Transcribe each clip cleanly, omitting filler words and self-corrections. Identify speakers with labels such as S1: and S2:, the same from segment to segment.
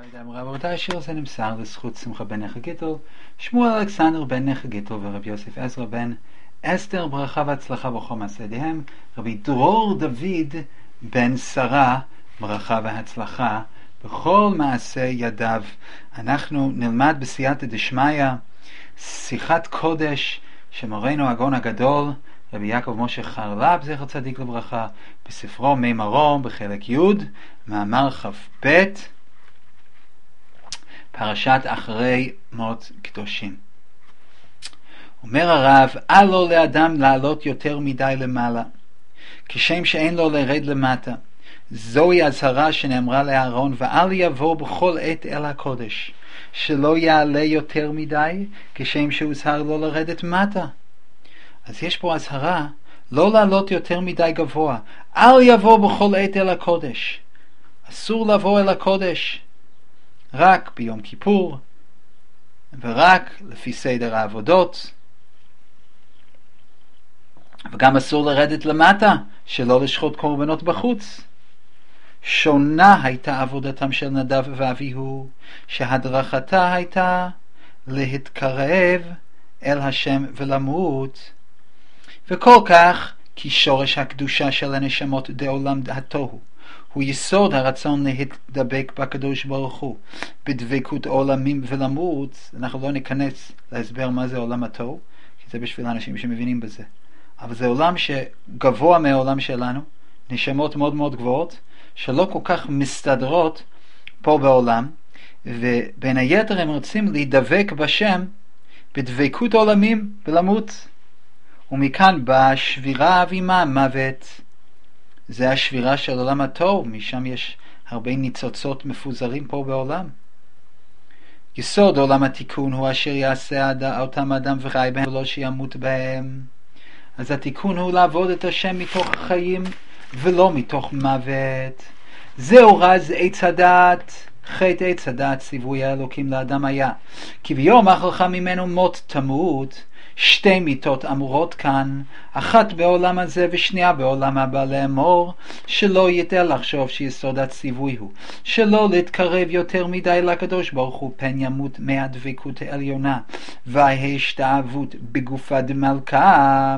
S1: רבותיי, השיר הזה נמסר לזכות שמחה בן נכה גיטל, שמואל אלכסנדר בן נכה גיטל ורב יוסף עזרא בן אסתר, ברכה והצלחה בכל מעשה ידיהם. רבי דרור דוד בן שרה, ברכה והצלחה בכל מעשה ידיו. אנחנו נלמד בסייעתא דשמיא שיחת קודש שמורנו הגאון הגדול רבי יעקב משה חרל"פ זכר צדיק לברכה, בספרו מימרו בחלק י' מאמר כ"ב, פרשת אחרי מות קדושים. אומר הרב, אל לו לאדם לעלות יותר מדי למעלה, כשם שאין לו לרד למטה. זוהי הזהרה שנאמרה לאהרון, ואל יבוא בכל עת אל הקודש, שלא יעלה יותר מדי, כשם שהוזהר לו לרדת מטה. אז יש פה הזהרה לא לעלות יותר מדי גבוה. אל יבוא בכל עת אל הקודש, אסור לבוא אל הקודש רק ביום כיפור ורק לפי סדר העבודות, וגם אסור לרדת למטה, שלא לשחוט קורבנות בחוץ. שונה הייתה עבודתם של נדב ואביהו, שהדרכתה הייתה להתקרב אל השם ולמות, וכל כך כי שורש הקדושה של הנשמות דעולם התוהו הוא יסוד הרצון להתדבק בקדוש ברוך הוא בדבקות עולמים ולמות. אנחנו לא ניכנס להסבר מה זה עולם התוהו, כי זה בשביל האנשים שמבינים בזה, אבל זה עולם שגבוה מהעולם שלנו, נשמות מאוד מאוד גבוהות שלא כל כך מסתדרות פה בעולם, ובין היתר הם רוצים להידבק בשם בדבקות עולמים ולמות. ומכאן באה שבירה אבימה, מוות. זה השבירה של עולם התוהו, משם יש הרבה ניצוצות מפוזרים פה בעולם. יסוד עולם התיקון הוא אשר יעשה אותם אדם וחי בהם ולא שימות בהם. אז התיקון הוא לעבוד את השם מתוך החיים ולא מתוך מוות. זהו רז עץ הדעת. חטא עץ הדעת ציווי האלוקים לאדם היה, כי ביום אכלך ממנו מות תמות. שתי מיתות אמורות כאן, אחת בעולם הזה ושנייה בעולם הבא, לאמור שלא יטעה לחשוב שיסוד הציווי הוא שלא להתקרב יותר מדי לקדוש ברוך הוא, פן ימות מהדבקות העליונה וההשתאבות בגופה דמלכה.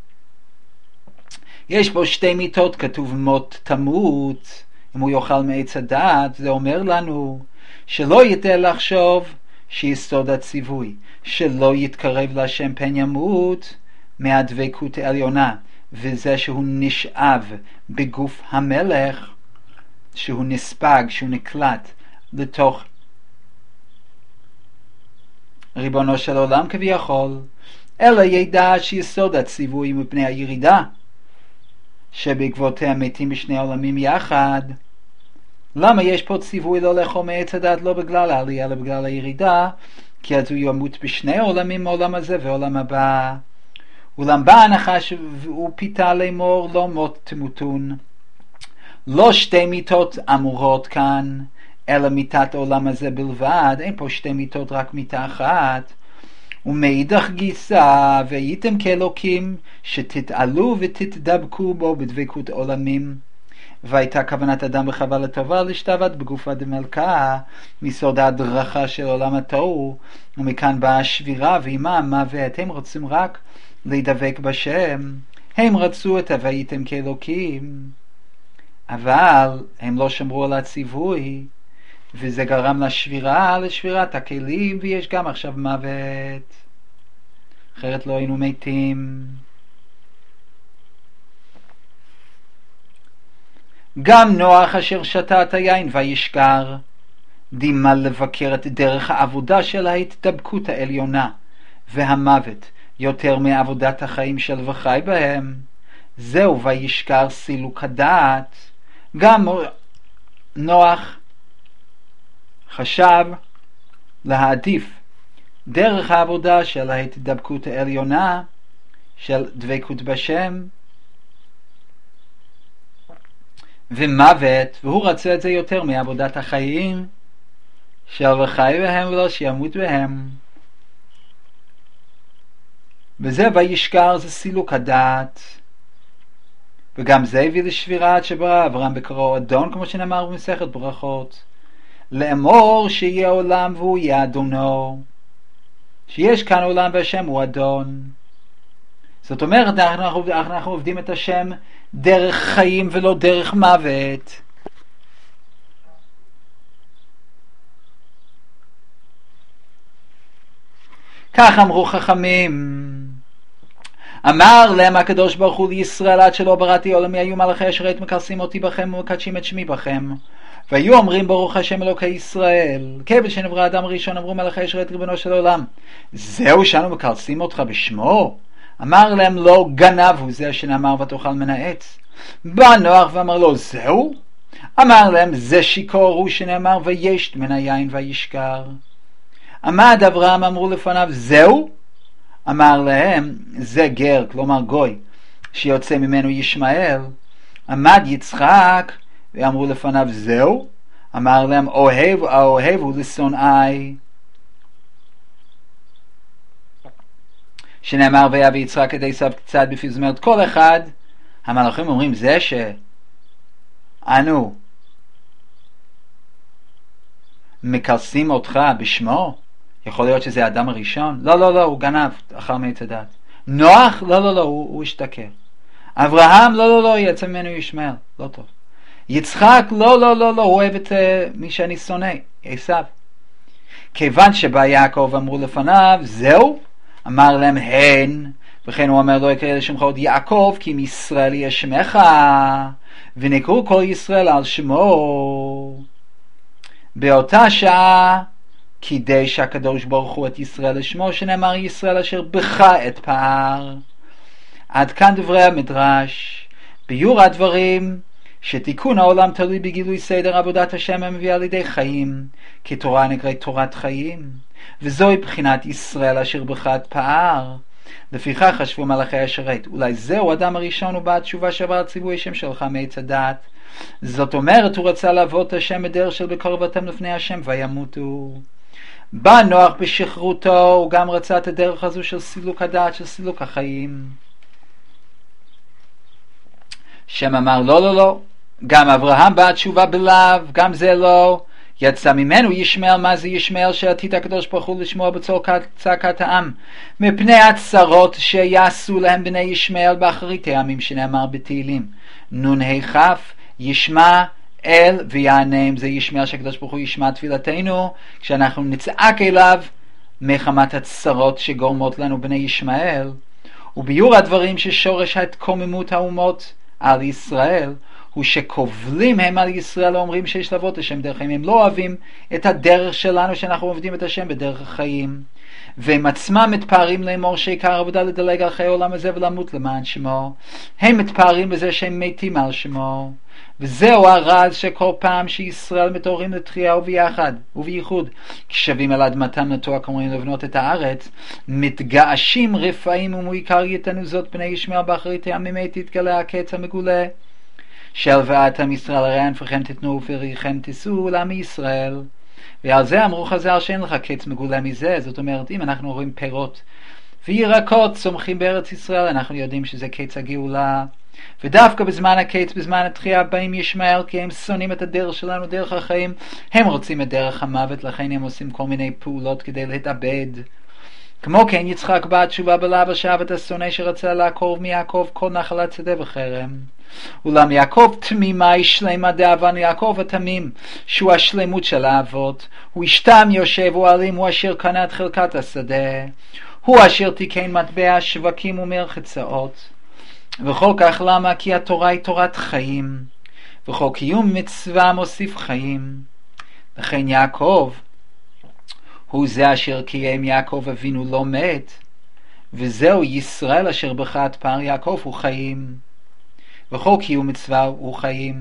S1: יש פה שתי מיתות, כתוב מות תמות. אם הוא יאכל מעץ הדעת, זה אומר לנו שלא יטעה לחשוב שיסוד הציווי שלא יתקרב להשם פן ימות מהדבקות העליונה, וזה שהוא נשאב בגוף המלך, שהוא נספג, שהוא נקלט לתוך ריבונו של עולם כביכול, אלא ידע שיסוד הציווי מפני הירידה שבעקבותיה מתים בשני העולמים יחד. למה יש פה ציווי לא לאכול מעץ הדעת? לא בגלל העלייה אלא בגלל הירידה, כי אז הוא ימות בשני העולמים, העולם הזה ועולם הבא. אולם בא הנחש והוא פיתה לאמור לא מות תמותון. לא שתי מיתות אמורות כאן, אלא מיתת העולם הזה בלבד. אין פה שתי מיתות, רק מיתה אחת. ומאידך גיסא והייתם כאלוקים שתתעלו ותתדבקו בו בדבקות עולמים. והייתה כוונת אדם בחווה לטובה להשתוות בגופה דמלכה, מסוד ההדרכה של עולם התוהו, ומכאן באה השבירה ועימה המוות. הם רוצים רק להידבק בשם, הם רצו את והייתם כאלוקים, אבל הם לא שמרו על הציווי, וזה גרם לשבירה, לשבירת הכלים, ויש גם עכשיו מוות, אחרת לא היינו מתים. גם נוח אשר שתה את היין וישכר, דימה לבקר את דרך העבודה של ההתדבקות העליונה והמוות יותר מעבודת החיים של וחי בהם. זהו וישכר סילוק הדעת. גם נוח חשב להעדיף דרך העבודה של ההתדבקות העליונה של דבקות בשם ומוות, והוא רצה את זה יותר מעבודת החיים של וחי בהם ולא שימות בהם. וזה וישכר, זה סילוק הדעת, וגם זה הביא לשבירת שברא אברהם בקראו אדון, כמו שנאמר במסכת ברכות. לאמור שיהיה עולם והוא יהיה אדונו, שיש כאן עולם והשם הוא אדון. זאת אומרת, אנחנו עובדים את השם דרך חיים ולא דרך מוות. כך אמרו חכמים. אמר להם הקדוש ברוך הוא לישראל, עד שלא בראתי עולמי היו מלאכי אשר עת מכרסים אותי בכם ומקדשים את שמי בכם, והיו אומרים ברוך השם אלוקי ישראל. כיוון שנברא אדם ראשון אמרו מלאכי אשר עת ריבונו של עולם, זהו שאנו מקרסים אותך בשמו? אמר להם לא, גנב הוא זה שנאמר ותאכל מן העץ. בא נוח ואמר לו זהו? אמר להם זה שיכור הוא שנאמר וישת מן היין וישכר. עמד אברהם אמרו לפניו זהו? אמר להם זה גר, כלומר גוי, שיוצא ממנו ישמעאל. עמד יצחק ואמרו לפניו זהו? אמר להם האוהב הוא לשונאי, שנאמר ויבא יצחק את עשיו קצת בפיו. זאת אומרת, כל אחד, המלאכים אומרים זה שאנו מקרסים אותך בשמו, יכול להיות שזה האדם הראשון? לא, הוא גנב, אכל מעץ הדת. נוח? לא, הוא השתכר. אברהם? לא, יצא ממנו ישמעאל, לא טוב. יצחק? לא, הוא אוהב את מי שאני שונא, עשיו. כיוון שבא יעקב אמרו לפניו, זהו? אמר להם הן, וכן הוא אומר לא יקרא לשמך עוד יעקב, כי מישראל יהיה שמך, ונקראו כל ישראל על שמו. באותה שעה קידש הקדוש ברוך הוא את ישראל לשמו, שנאמר ישראל אשר בך את פער. עד כאן דברי המדרש. ביור הדברים שתיקון העולם תלוי בגילוי סדר עבודת השם המביא על ידי חיים, כי תורה נקראת תורת חיים, וזוהי בחינת ישראל אשר בך את פער. לפיכך חשבו מלאכי השרת, אולי זהו אדם הראשון ובא התשובה שעבר הציווי השם שלך מעץ הדת. זאת אומרת, הוא רצה לעבוד את השם בדרך של בקרבתם לפני השם וימותו. בא נוח בשכרותו, הוא גם רצה את הדרך הזו של סילוק הדעת, של סילוק החיים. שם אמר לא, גם אברהם בא תשובה בלאו, גם זה לא. יצא ממנו ישמעאל. מה זה ישמעאל? שעתיד הקדוש ברוך הוא לשמוע בצור צעקת העם מפני הצרות שיעשו להם בני ישמעאל באחרית הימים, שנאמר בתהילים נ"ה כ', ישמע אל ויענם. זה ישמעאל שהקדוש ברוך הוא ישמע תפילתנו כשאנחנו נצעק אליו מחמת הצרות שגורמות לנו בני ישמעאל. וביור הדברים ששורש התקוממות האומות על ישראל הוא שקובלים הם על ישראל, אומרים שיש לעבוד את השם דרך חיים. הם לא אוהבים את הדרך שלנו שאנחנו עובדים את השם בדרך החיים, והם עצמם מתפארים לאמור שעיקר עבודה לדלג על חיי העולם הזה ולמות למען שמו. הם מתפארים בזה שהם מתים על שמו, וזהו הרז שכל פעם שישראל מתעוררים לתחייה וביחד ובייחוד כשבים על אדמתם נטוע כמורים לבנות את הארץ, מתגעשים רפאים ומעיקר יתנו זאת בני ישמעאל באחרית הימים תתגלה הקץ המגולה של ואתם ישראל, הרי ענפכם תתנו ופריכם תישאו לעמי ישראל. ועל זה אמרו חז"ל שאין לך קץ מגולה מזה. זאת אומרת, אם אנחנו רואים פירות וירקות צומחים בארץ ישראל, אנחנו יודעים שזה קץ הגאולה. ודווקא בזמן הקץ, בזמן התחייה, באים ישמעאל, כי הם שונאים את הדרך שלנו, דרך החיים. הם רוצים את דרך המוות, לכן הם עושים כל מיני פעולות כדי להתאבד. כמו כן יצחק בא תשובה בלאו ושב את השונא שרצה לעקוב מיעקב כל נחלת שדה וחרם. אולם יעקב תמימה שלמה דאבן. יעקב התמים שהוא השלמות של האבות, הוא אשתם יושב, הוא אלים, הוא אשר קנה את חלקת השדה, הוא אשר תיקן מטבע שווקים ומרחצאות. וכל כך למה? כי התורה היא תורת חיים, וכל קיום מצווה מוסיף חיים. לכן יעקב הוא זה אשר קיים. יעקב אבינו לא מת, וזהו ישראל אשר בך את פער. יעקב הוא חיים, וכל קיום מצווה הוא חיים,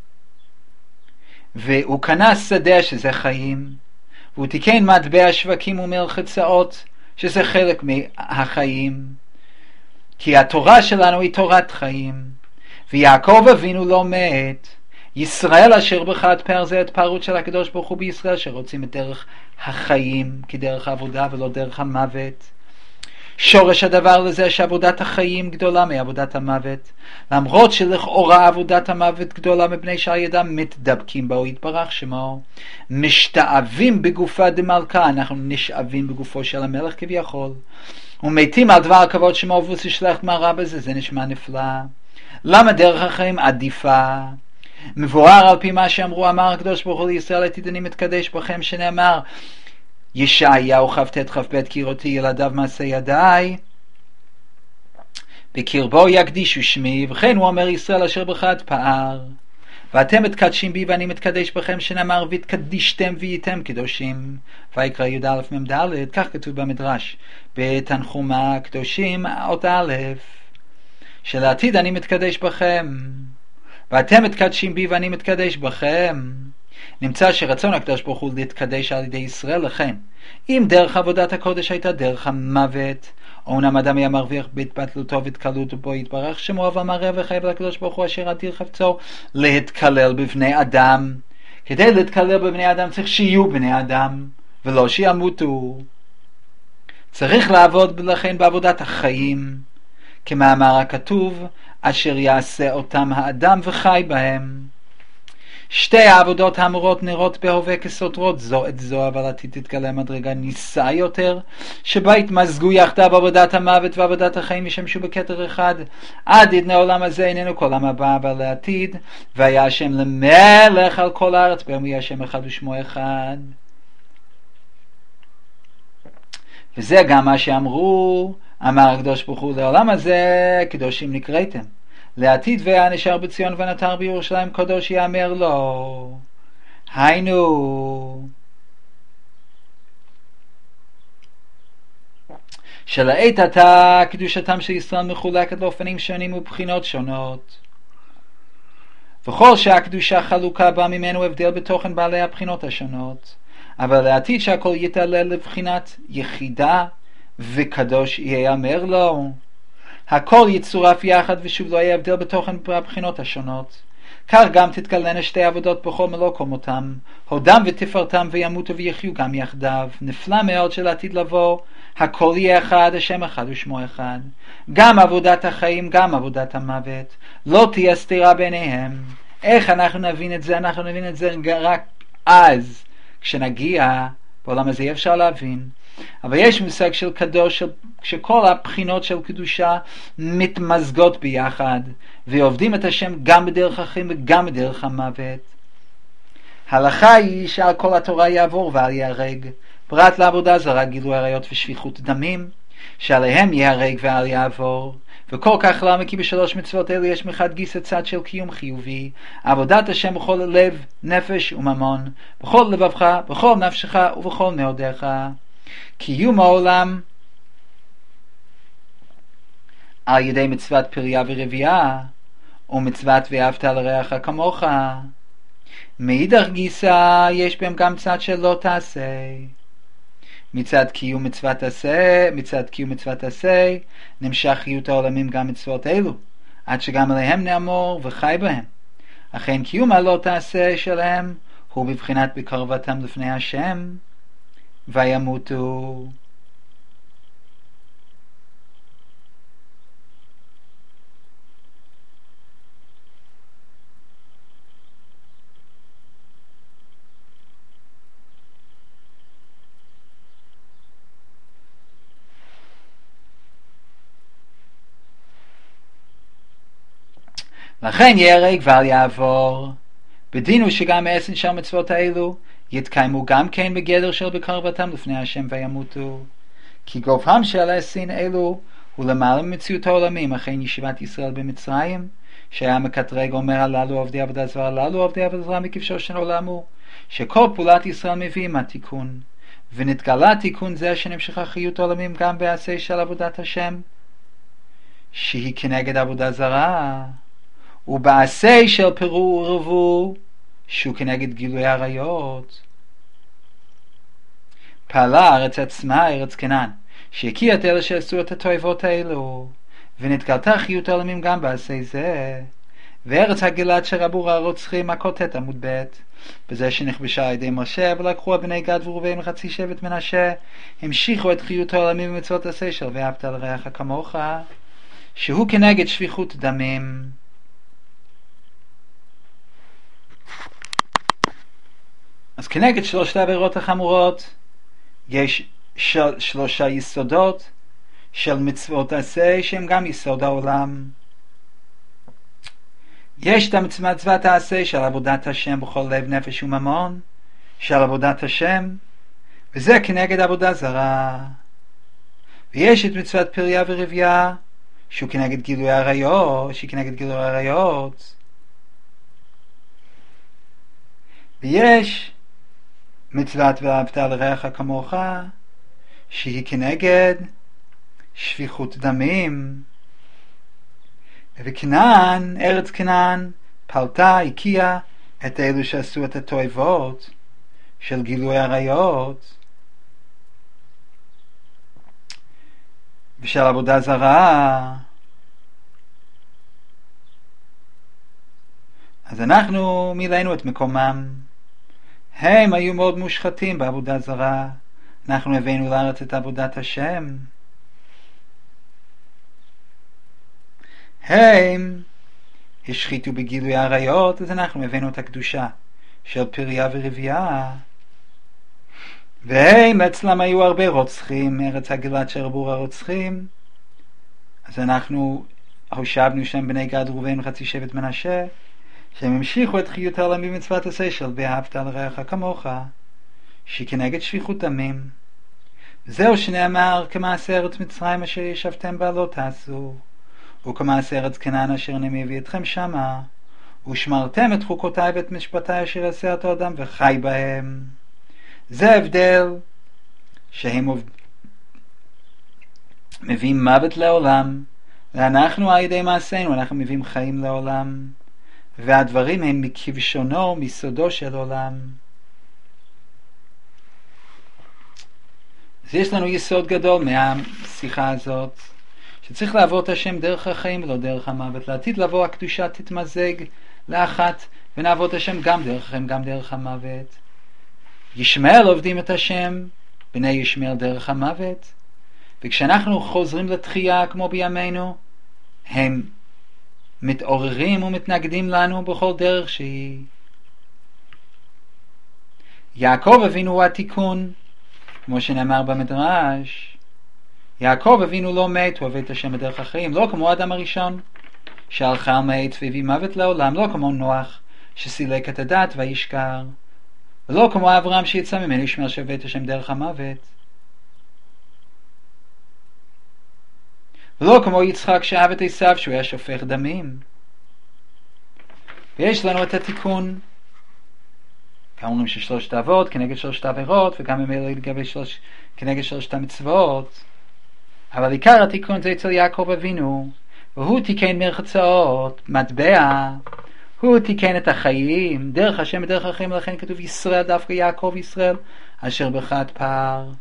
S1: והוא קנה שדה שזה חיים, והוא תיקן מטבע שווקים ומרחצאות שזה חלק מהחיים, כי התורה שלנו היא תורת חיים. ויעקב אבינו לא מת, ישראל אשר בך את פער. זה התפארות של הקדוש ברוך הוא בישראל שרוצים את דרך החיים כדרך העבודה ולא דרך המוות. שורש הדבר לזה שעבודת החיים גדולה מעבודת המוות, למרות שלכאורה עבודת המוות גדולה מפני שעל ידם מתדבקים בו יתברך שמו, משתאבים בגופה דמלכה, אנחנו נשאבים בגופו של המלך כביכול, ומתים על דבר הכבוד שמו ותשלח מה רע בזה, זה נשמע נפלא. למה דרך החיים עדיפה? מבואר על פי מה שאמרו, אמר הקדוש ברוך הוא לישראל עתיד אני מתקדש בכם, שנאמר ישעיהו כ"ט כ"ב כי ראיתי ילדיו מעשה ידיי בקרבו יקדישו שמי, וכן הוא אומר ישראל אשר בך אתפאר ואתם מתקדשים בי ואני מתקדש בכם, שנאמר והתקדישתם והייתם קדושים, ויקרא י"א מ"ד, כך כתוב במדרש בתנחומא הקדושים אות א', שלעתיד אני מתקדש בכם ואתם מתקדשים בי ואני מתקדש בכם. נמצא שרצון הקדוש ברוך הוא להתקדש על ידי ישראל, לכן אם דרך עבודת הקודש הייתה דרך המוות, אומנם אדם היה מרוויח בהתבטלותו והתקלותו בו יתברך שמו, אבל מראה וחייב לקדוש ברוך הוא אשר עתיר חפצו להתקלל בבני אדם. כדי להתקלל בבני אדם צריך שיהיו בני אדם ולא שימותו. צריך לעבוד לכן בעבודת החיים, כמאמר הכתוב אשר יעשה אותם האדם וחי בהם. שתי העבודות האמורות נראות בהווה כסותרות זו את זו, אבל עתיד תתגלה מדרגה ניסה יותר, שבה יתמזגו יחדיו עבודת המוות ועבודת החיים ישמשו בכתר אחד, עד ידנה העולם הזה איננו כל העם הבא, אבל לעתיד והיה השם למלך על כל הארץ, בהם יהיה השם אחד ושמו אחד. וזה גם מה שאמרו, אמר הקדוש ברוך הוא לעולם הזה קדושים נקראתם, לעתיד והיה נשאר בציון ונותר בירושלים קדוש יאמר לו. היינו שלעת עתה קדושתם של ישראל מחולקת לאופנים שונים ובחינות שונות, וכל שהקדושה חלוקה בה ממנו הבדל בתוכן בעלי הבחינות השונות, אבל לעתיד שהכל יתעלה לבחינת יחידה וקדוש יאמר לו. הכל יצורף יחד ושוב לא יהיה הבדל בתוכן בבחינות השונות. כך גם תתגלנה שתי עבודות בכל מלוא קומותם, הודם ותפארתם וימותו ויחיו גם יחדיו. נפלא מאוד שלעתיד לבוא הכל יהיה אחד, השם אחד ושמו אחד. גם עבודת החיים גם עבודת המוות, לא תהיה סתירה ביניהם. איך אנחנו נבין את זה? אנחנו נבין את זה רק אז, כשנגיע בעולם הזה יהיה אפשר להבין. אבל יש מושג של קדוש, שכל הבחינות של קדושה מתמזגות ביחד ועובדים את השם גם בדרך החיים וגם בדרך המוות. הלכה היא שעל כל התורה יעבור ואל יהרג, פרט לעבודה זרה, גילוי עריות ושפיכות דמים, שעליהם יהרג ואל יעבור. וכל כך למה? כי בשלוש מצוות אלה יש מחד גיסא צד של קיום חיובי, עבודת השם בכל לב, נפש וממון, בכל לבבך, בכל נפשך ובכל מאודיך. קיום העולם על ידי מצוות פריה ורבייה ומצוות ואהבת לרעך כמוך. מאידך גיסא יש בהם גם צד של לא תעשה. מצד קיום מצוות עשה נמשך חיות העולמים גם מצוות אלו, עד שגם עליהם נאמור וחי בהם. אכן קיום הלא תעשה שלהם הוא בבחינת בקרבתם לפני השם וימותו. לכן יהרג ואל יעבור. בדין הוא שגם העשן של מצוות האלו יתקיימו גם כן בגדר של בקרבתם לפני השם וימותו. כי גופם של העשין אלו הוא למעלה ממציאות העולמים. אכן ישיבת ישראל במצרים, שהיה מקטרג אומר הללו עובדי עבודה זרה, הללו עובדי עבודה זרה מכבשו של עולם הוא, שכל פעולת ישראל מביא עם התיקון, ונתגלה תיקון זה שנמשכה חיות העולמים גם בעשה של עבודת השם, שהיא כנגד עבודה זרה, ובעשה של פירור ורבו, שהוא כנגד גילוי עריות. פעלה הארץ עצמה, ארץ כנען, שהקיאה את אלה שעשו את התועבות האלו, ונתגלתה חיות העולמים גם בעשה זה. וארץ הגלעד שרבו הרוצחים, הכותת עמוד ב', בזה שנכבשה על ידי משה, ולקחו בני גד וראובן וחצי שבט מנשה, המשיכו את חיות העולמים במצוות עשה של ואהבת לרעך כמוך, שהוא כנגד שפיכות דמים. אז כנגד שלושת העבירות החמורות יש שלושה יסודות של מצוות עשה שהם גם יסוד העולם. יש את מצוות העשה של עבודת השם בכל לב נפש וממון, של עבודת השם, וזה כנגד עבודה זרה. ויש את מצוות פריה ורבייה, שהוא כנגד גילוי עריות, ויש מצוות ואהבת לרעך כמוך, שהיא כנגד שפיכות דמים. וכנען, ארץ כנען, פלטה, הקיאה את אלו שעשו את התועבות של גילוי עריות ושל עבודה זרה. אז אנחנו מילאנו את מקומם. הם היו מאוד מושחתים בעבודה זרה, אנחנו הבאנו לארץ את עבודת השם. הם השחיתו בגילוי עריות, אז אנחנו הבאנו את הקדושה של פריה ורבייה. והם אצלם היו הרבה רוצחים, ארץ הגלעד שרבו הרוצחים, אז אנחנו הושבנו שם בני גד ראובן וחצי שבט מנשה, שהם המשיכו את חיות העולם במצוות עשה של ואהבת לרעך כמוך, שכנגד שפיכות דמים. זהו שנאמר כמעשה ארץ מצרים אשר ישבתם בה לא תעשו, וכמעשה ארץ כנען אשר אני מביא אתכם שמה, ושמרתם את חוקותיי ואת משפטיי אשר יעשה אותו אדם וחי בהם. זה ההבדל, שהם מביאים מוות לעולם, ואנחנו על ידי מעשינו אנחנו מביאים חיים לעולם, והדברים הם מכבשונו, מסודו של עולם. אז יש לנו יסוד גדול מהשיחה הזאת, שצריך לעבור את השם דרך החיים ולא דרך המוות. לעתיד לבוא הקדושה תתמזג לאחת, ונעבוד את השם גם דרך החיים גם דרך המוות. ישמעאל עובדים את השם, בני ישמעאל דרך המוות, וכשאנחנו חוזרים לתחייה כמו בימינו, הם מתעוררים ומתנגדים לנו בכל דרך שהיא. יעקב אבינו הוא התיקון, כמו שנאמר במדרש. יעקב אבינו לא מת, הוא עובד את השם בדרך החיים, לא כמו האדם הראשון שהלכה על מת והביא מוות לעולם, לא כמו נוח שסילק את הדת וישכר, ולא כמו אברהם שיצא ממנו ישמעאל שעובד את השם דרך המוות, ולא כמו יצחק שאהב את עשיו שהוא היה שופך דמים. ויש לנו את התיקון, גם אומרים ששלושת האבות כנגד שלושת העבירות, וגם ממילא כנגד שלושת המצוות, אבל עיקר התיקון זה אצל יעקב אבינו, והוא תיקן מרחצאות, מטבע, הוא תיקן את החיים, דרך השם בדרך החיים, לכן כתוב ישראל, דווקא יעקב ישראל, אשר בחד פער.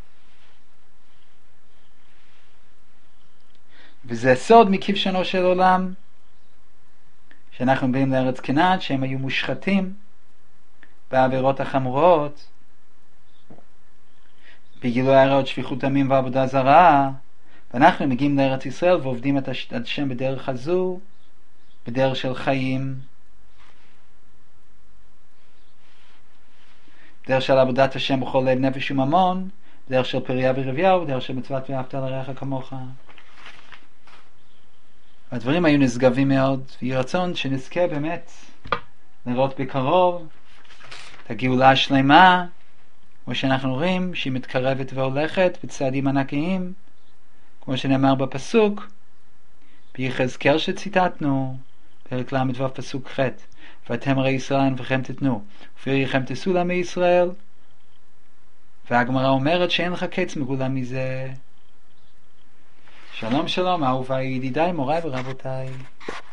S1: וזה סוד מכבשונו של עולם, שאנחנו באים לארץ כנען, שהם היו מושחתים בעבירות החמורות, בגילוי עריות, שפיכות דמים ועבודה זרה, ואנחנו מגיעים לארץ ישראל ועובדים את השם בדרך הזו, בדרך של חיים, בדרך של עבודת השם בכל לב נפש וממון, בדרך של פריה ורבייה, ובדרך של מצוות ואהבת לרעך כמוך. הדברים היו נשגבים מאוד, ויהי רצון שנזכה באמת לראות בקרוב את הגאולה השלמה, כמו שאנחנו רואים שהיא מתקרבת והולכת בצעדים ענקיים, כמו שנאמר בפסוק ביחזקאל שציטטנו, פרק ל"ו פסוק ח', ואתם הרי ישראל ענפיכם תתנו ופריכם תשאו לעמי ישראל, והגמרא אומרת שאין לך קץ מגולה מזה. שלום שלום אהוביי, ידידיי, מוריי ורבותיי.